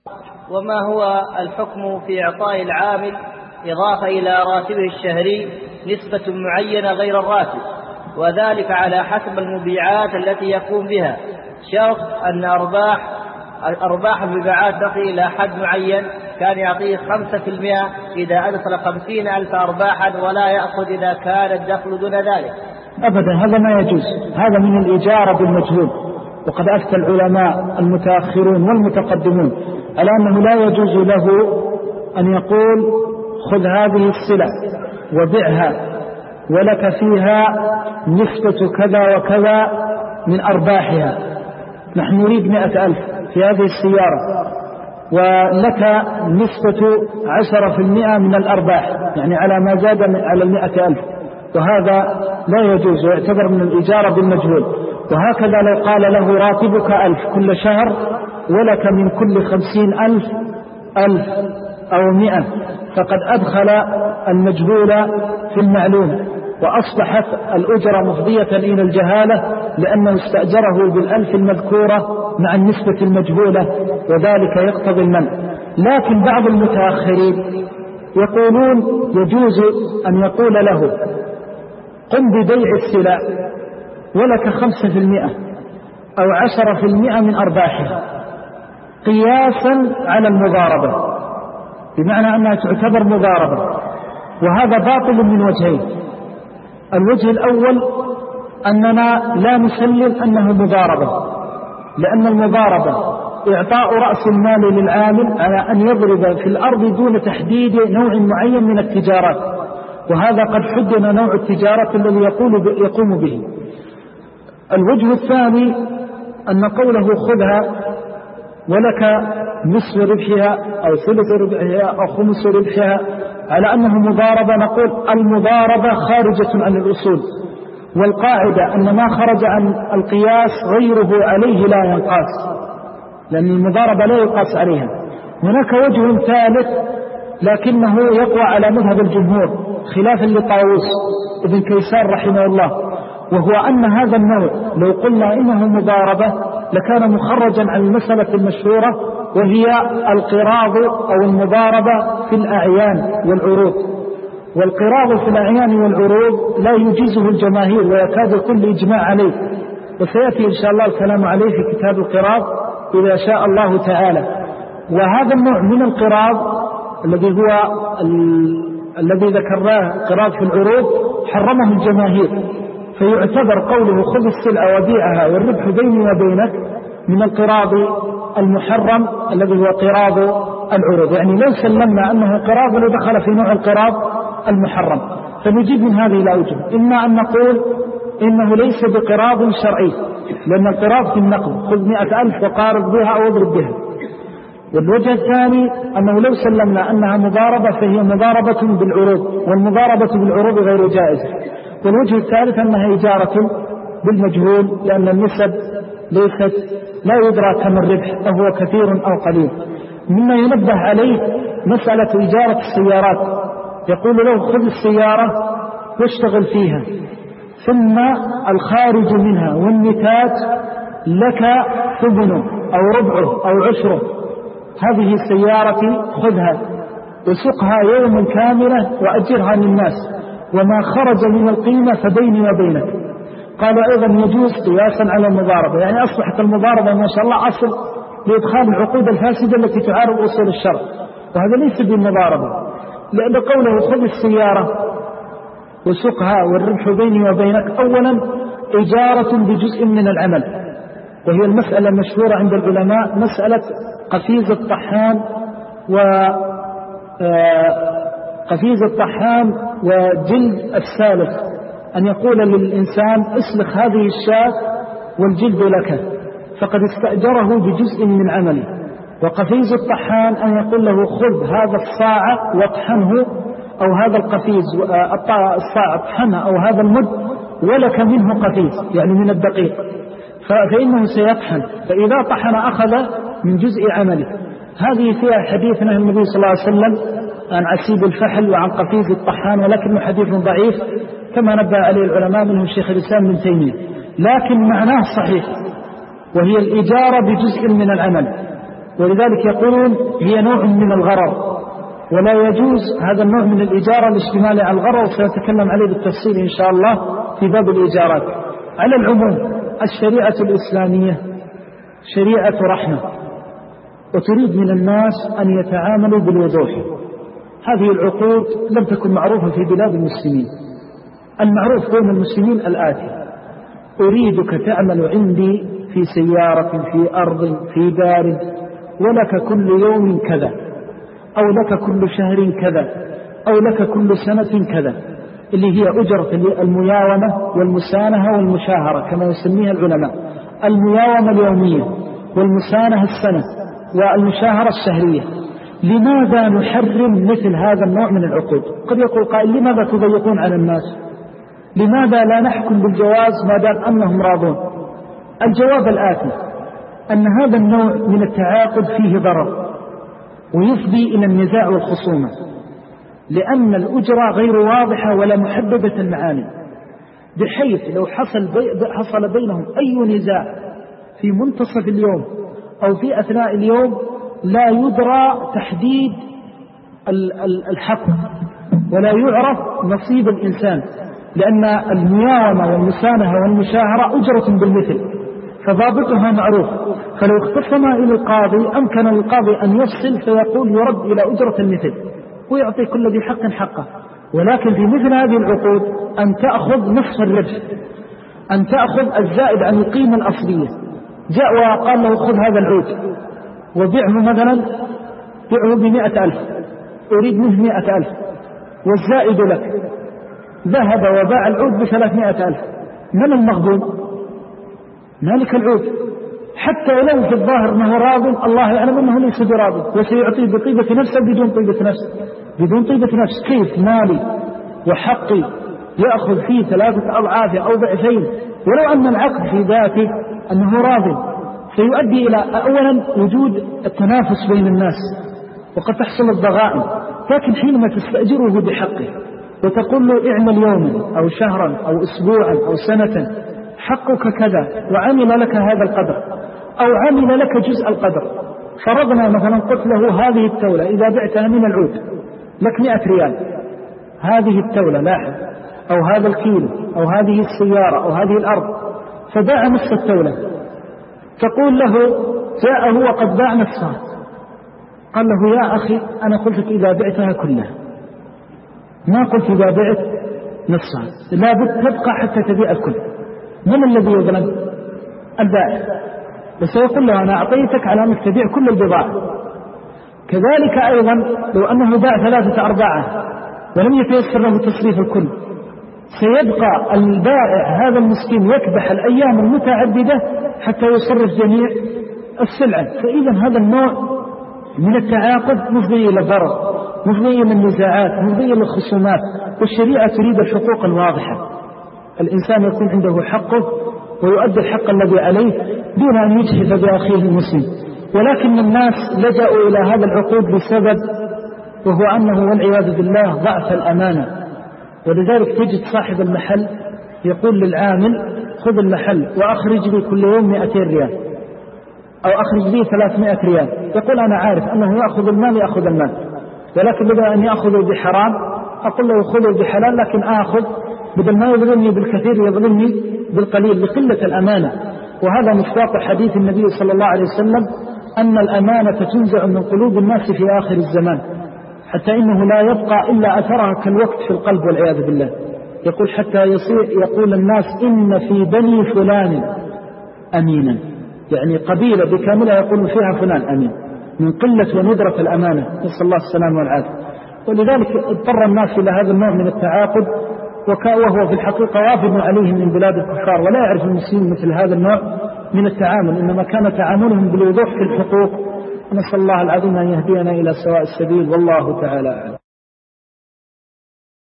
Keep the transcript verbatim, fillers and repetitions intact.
وما هو الحكم في إعطاء العامل إضافة إلى راتبه الشهري نسبة معينة غير الراتب، وذلك على حسب المبيعات التي يقوم بها؟ شرط أن أرباح أرباح المبيعات تصل إلى حد معين، كان يعطيه خمسة في المئة إذا أدخل خمسين ألف أرباحا، ولا يأخذ إذا كان الدخل دون ذلك. أبدا، هذا ما يجوز، هذا من الإجارة بالمجهول. وقد أفتى العلماء المتأخرون والمتقدمون على أنه لا يجوز له أن يقول خذ هذه السلع وبعها ولك فيها نسبة كذا وكذا من أرباحها، نحن نريد مئة ألف في هذه السيارة ولك نسبة عشرة في المئة من الأرباح، يعني على ما زاد على المئة ألف، وهذا لا يجوز ويعتبر من الإجارة بالمجهول. وهكذا لو قال له راتبك ألف كل شهر ولك من كل خمسين ألف ألف أو مئة، فقد أدخل المجهول في المعلوم، وأصبحت الأجرة مفضية إلى الجهالة لأنه استأجره بالألف المذكورة مع النسبة المجهولة، وذلك يقتضي المنع. لكن بعض المتأخرين يقولون يجوز أن يقول له قم ببيع السلع ولك خمسة في المئة أو عشرة في المئة من أرباحها قياسا على المضاربة، بمعنى أنها تعتبر مضاربة، وهذا باطل من وجهين. الوجه الأول أننا لا نسلم أنه مضاربة، لأن المضاربة إعطاء رأس المال للعامل على أن يضرب في الأرض دون تحديد نوع معين من التجارات، وهذا قد حدنا نوع التجارة الذي يقول يقوم به. الوجه الثاني أن قوله خذها ولك نصف ربحها أو ثلث ربحها أو خمس ربحها على أنه مضاربة، نقول المضاربة خارجة عن الأصول، والقاعدة أن ما خرج عن القياس غيره عليه لا ينقاس، لأن المضاربة لا يقاس عليها. هناك وجه ثالث لكنه يقوى على مذهب الجمهور خلافا لطاووس ابن كيسان رحمه الله، وهو أن هذا النوع لو قلنا إنه مضاربة لكان مخرجا عن المسألة المشهورة وهي القراض أو المضاربة في الأعيان والعروض، والقراض في الأعيان والعروض لا يجيزه الجماهير ويكاد يكون إجماع عليه، وسيأتي إن شاء الله الكلام عليه في كتاب القراض إذا شاء الله تعالى. وهذا النوع من القراض الذي هو الذي ذكرناه قراض في العروض حرمه الجماهير، فيعتبر قوله خذ السلعة وبيعها والربح بيني وبينك من القراض المحرم الذي هو قراض العروض، يعني لو سلمنا أنه قراض لدخل في نوع القراض المحرم. فنجيب من هذه الأوجه، إما أن نقول إنه ليس بقراض شرعي، لأن القراض في النقد خذ مئة ألف وقارض بها أو اضرب بها. والوجه الثاني أنه لو سلمنا أنها مضاربة فهي مضاربة بالعروض، والمضاربة بالعروض غير جائزة. والوجه الثالث أنها إجارة بالمجهول، لأن النسب ليست لا يدرى كم الربح أهو كثير أو قليل. مما ينبه عليه مسألة إجارة السيارات، يقول له خذ السيارة واشتغل فيها، ثم الخارج منها والنتاج لك ثمنه أو ربعه أو عشره، هذه السيارة خذها وسقها يوما كاملة وأجرها للناس، وما خرج من القيمة فبيني وبينك. قال أيضا يجوز قياسا على المضاربة، يعني أصبحت المضاربة ما شاء الله أصل لإدخال العقود الفاسدة التي تعارض أصول الشرع، وهذا ليس بالمضاربة، لأن قوله خذ السيارة وسقها والربح بيني وبينك أولا إجارة بجزء من العمل، وهي المسألة المشهورة عند العلماء مسألة قفيز الطحان و قفيز الطحان وجلد السالخ، أن يقول للإنسان اسلخ هذه الشاة والجلد لك، فقد استأجره بجزء من عمله. وقفيز الطحان أن يقول له خذ هذا الصاع واطحنه، أو هذا القفيز الصاع اطحنه، أو هذا المد ولك منه قفيز يعني من الدقيق، فإنه سيطحن، فإذا طحن أخذ من جزء عمله. هذه فيها حديث نهى النبي صلى الله عليه وسلم عن عسيب الفحل وعن قفيز الطحان، ولكنه حديث ضعيف كما نبه عليه العلماء منهم الشيخ الإسلام ابن تيمية، لكن معناه صحيح، وهي الإجارة بجزء من العمل. ولذلك يقولون هي نوع من الغرر، ولا يجوز هذا النوع من الإجارة الاشتمال على الغرر، وسنتكلم عليه بالتفصيل إن شاء الله في باب الإجارات. على العموم الشريعة الإسلامية شريعة رحمة، وتريد من الناس أن يتعاملوا بالوضوح. هذه العقود لم تكن معروفة في بلاد المسلمين. المعروف بين المسلمين الآتي: أريدك تعمل عندي في سيارة، في أرض، في دار، ولك كل يوم كذا، أو لك كل شهر كذا، أو لك كل سنة كذا، اللي هي أجرة المياومة والمسانهة والمشاهرة كما يسميها العلماء. المياومة اليومية، والمسانهة السنة، والمشاهرة الشهرية. لماذا نحرم مثل هذا النوع من العقود؟ قد يقول قائل: لماذا تضيقون على الناس؟ لماذا لا نحكم بالجواز ما دام أنهم راضون؟ الجواب الآتي: أن هذا النوع من التعاقد فيه ضرر، ويفضي إلى النزاع والخصومة، لأن الأجرة غير واضحة ولا محددة المعاني، بحيث لو حصل, بي حصل بينهم أي نزاع في منتصف اليوم أو في أثناء اليوم لا يدرى تحديد الحق ولا يعرف نصيب الإنسان، لأن المياومة والمسانهة والمشاهرة أجرة بالمثل، فضابطها معروف. فلو اختصم إلى القاضي أمكن القاضي أن يفصل فيقول يرد إلى أجرة المثل ويعطي كل ذي حق حقه. ولكن في مثل هذه العقود أن تأخذ نصف الربح، أن تأخذ الزائد عن القيمة الأصلية. جاء وقال له: خذ هذا العود وبيعه مثلا، بيعه بمئة ألف، أريد منه مئة ألف والزائد لك. ذهب وباع العود بثلاثمائة ألف. من المغضوب؟ مالك العود، حتى ولو في الظاهر أنه راض، الله يعلم أنه ليس براض، وسيعطيه بطيبة نفسه بدون طيبة نفس. بدون طيبة نفس كيف مالي وحقي يأخذ فيه ثلاثة أضعاف أو ضعفين؟ ولو أن العقد في ذاته أنه راض، سيؤدي إلى أولا وجود التنافس بين الناس وقد تحصل الضغائن. لكن حينما تستأجره بحقه وتقول له: اعمل يوما أو شهرا أو أسبوعا أو سنة، حقك كذا، وعمل لك هذا القدر أو عمل لك جزء القدر. فرضنا مثلا قلت له: هذه التولة إذا بعتها من العود لك مئة ريال، هذه التولة لاحظ، أو هذا الكيلو، أو هذه السيارة، أو هذه الأرض، فباع نصف التولة. تقول له: جاء هو قد باع نصفها، قال له: يا أخي أنا قلت لك إذا بعتها كلها، ما قلت إذا بعت نصفها، لا بد تبقى حتى تبيع الكل. من الذي يظلم؟ البائع. وسيقول له: أنا أعطيتك على أنك تبيع كل البضاعة. كذلك أيضا لو أنه باع ثلاثة أرباعه ولم يتيسر له تصريف الكل، سيبقى البائع هذا المسكين يكبح الأيام المتعددة حتى يصرف جميع السلعة. فإذا هذا النوع من التعاقد مفضي إلى الضرر، مفضي إلى النزاعات، مفضي إلى الخصومات. والشريعة تريد الحقوق الواضحة، الإنسان يكون عنده حقه ويؤدي الحق الذي عليه دون أن يجحف بأخيه المسلم. ولكن الناس لجأوا إلى هذا العقود بسبب، وهو أنه والعياذ بالله ضعف الأمانة. ولذلك تجد صاحب المحل يقول للعامل: خذ المحل وأخرج لي كل يوم مئتين ريال أو أخرج لي ثلاثمائة ريال. يقول: أنا عارف أنه يأخذ المال يأخذ المال، ولكن بدل أن يأخذه بحرام أقول له: خذه بحلال، لكن آخذ بدل ما يظلمني بالكثير يظلمني بالقليل، لقلة الأمانة. وهذا مصداق حديث النبي صلى الله عليه وسلم أن الأمانة تنزع من قلوب الناس في آخر الزمان، حتى إنه لا يبقى إلا أثرها كالوقت في القلب والعياذ بالله. يقول: حتى يصير يقول الناس: إن في بني فلان أمينا، يعني قبيلة بكاملها يقول فيها فلان أمين، من قلة وندرة الأمانة، نسأل الله السلامة والعافية. ولذلك اضطر الناس إلى هذا النوع من التعاقد، وهو في الحقيقة وافد عليهم من بلاد الكفار، ولا يعرف المسلمين مثل هذا النوع من التعامل، إنما كان تعاملهم بالوضوح في الحقوق. نسأل الله العظيم أن يهدينا إلى سواء السبيل، والله تعالى أعلم.